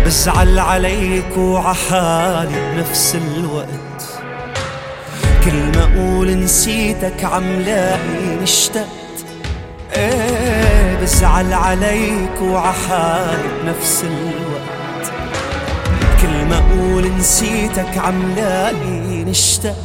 بزعل عليك وعحالي بنفس الوقت، كل ما اقول نسيتك عم لاقي اشتقت. بزعل عليك وعحالي بنفس الوقت، كل ما اقول نسيتك عم لاقي اشتقت.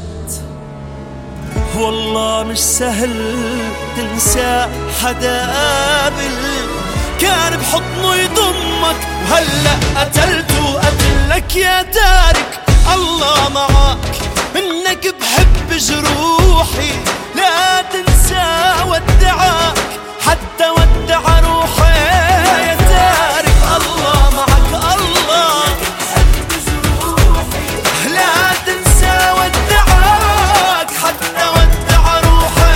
والله مش سهل تنسى حدا قابل كان بحضنه يضمك، وهلأ قتلته قتلك يا تارك. الله معك منك بحب جروحي، لا تنسى ودعك حتى ودع روحي يا تارك. الله معك الله بحب جروحي، لا تنسى ودعك حتى ودع روحي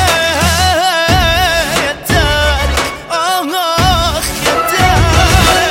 يا تارك. آخ يا تارك.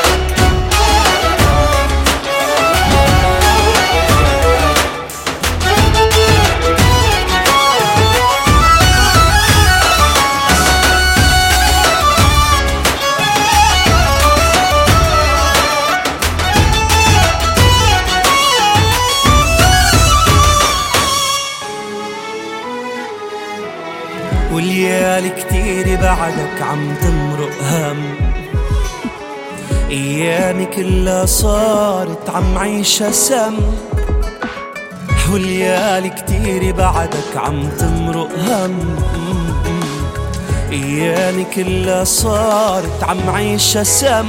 والليالي كتير بعدك عم تمرق هم، ايامي كلها صارت عم عيشها سم. والليالي كتير بعدك عم تمرق هم، ايامي كلها صارت عم عيشها سم.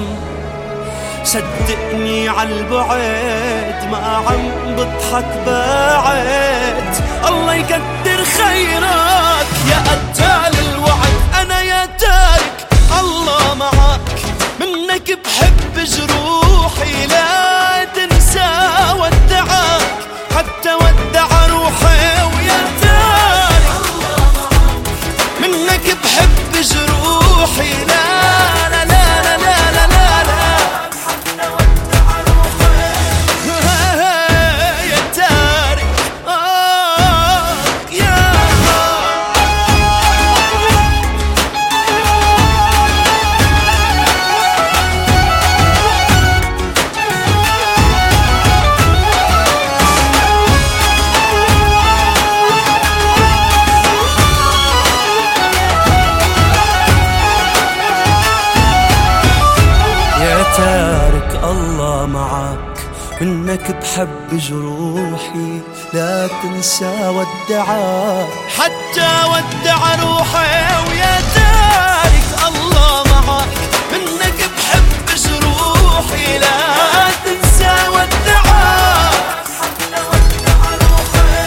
صدقني عالبعد ما عم بضحك بعد، الله يقدر خيرك يا قتال الوعد. انا يا تارك الله معك منك بحب جروحي، لا تنسى ودعك حتى ودع روحي. ويا تارك الله معك منك بحب جروحي، لا لا لا لا لا لا لا حتى ودع روحي يا تارك. يا تارك الله معك منك بحب جروحي، لا تنسى ودعك حتى ودع روحي. ويا تارك الله معك منك بحب جروحي، لا تنسى ودعك حتى ودع روحي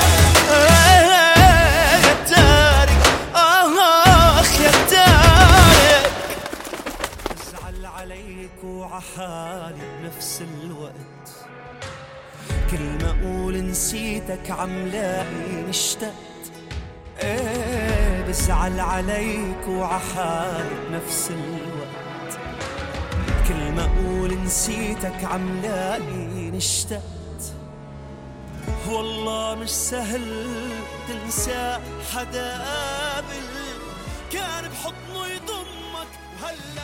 يا تارك. آخ يا تارك. بزعل عليك وعحالي بنفس الوقت، كل ما اقول نسيتك عم لاقي اشتقت. بزعل عليك وعحالي بنفس الوقت، كل ما اقول نسيتك عم لاقي اشتقت. والله مش سهل تنسى حدا قابل كان بحضنه يضمك، وهلا